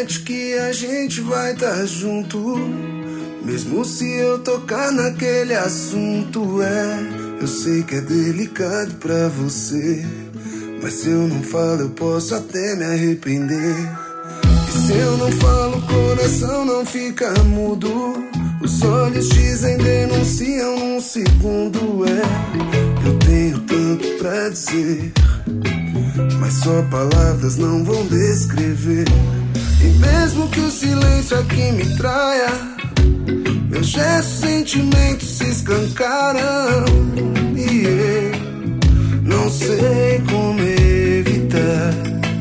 Promete que a gente vai tá junto, mesmo se eu tocar naquele assunto. Eu sei que é delicado pra você, mas se eu não falo eu posso até me arrepender. E se eu não falo, o coração não fica mudo. Os olhos dizem, denunciam num segundo. Eu tenho tanto pra dizer, mas só palavras não vão descrever. E mesmo que o silêncio aqui me traia, meus gestos, sentimentos se escancaram. E eu não sei como evitar.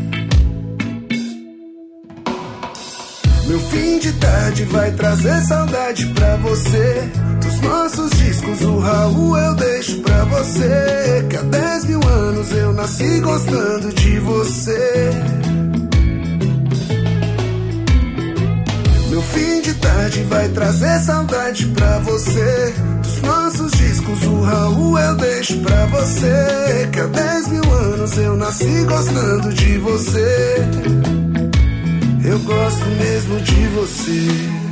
Meu fim de tarde vai trazer saudade pra você. Dos nossos discos, o Raul eu deixo pra você. Que há 10 mil anos eu nasci gostando de você. Meu fim de tarde vai trazer saudade pra você. Dos nossos discos, o Raul eu deixo pra você. Que há 10 mil anos eu nasci gostando de você. Eu gosto mesmo de você.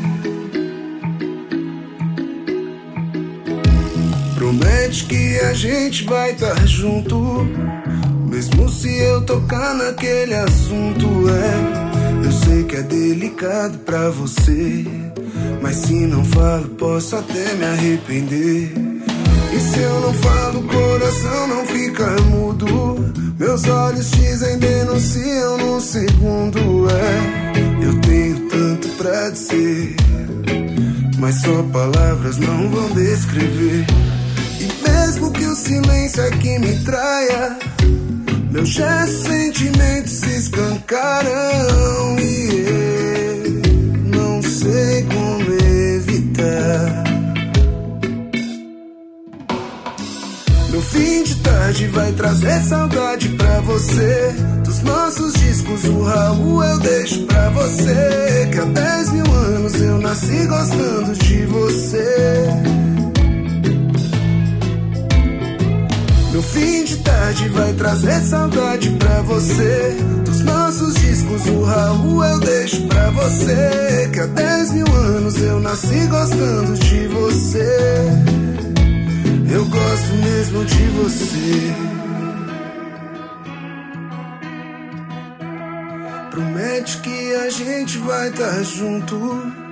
Promete que a gente vai tá junto, mesmo se eu tocar naquele assunto. Eu sei que é delicado pra você, mas se não falo posso até me arrepender. E se eu não falo, o coração não fica mudo. Meus olhos dizem, denunciam num segundo. Eu tenho tanto pra dizer, mas só palavras não vão descrever. E mesmo que o silêncio aqui me traia, meus gestos, sentimentos se escancaram. E eu não sei como evitar. Meu fim de tarde vai trazer saudade pra você. Dos nossos discos, o Raul eu deixo pra você. Que há 10 mil anos eu nasci gostando de você. Meu fim de tarde vai trazer saudade pra você. Dos nossos discos, o Raul eu deixo pra você. Que há 10 mil anos eu nasci gostando de você. Eu gosto mesmo de você. Promete que a gente vai tá junto,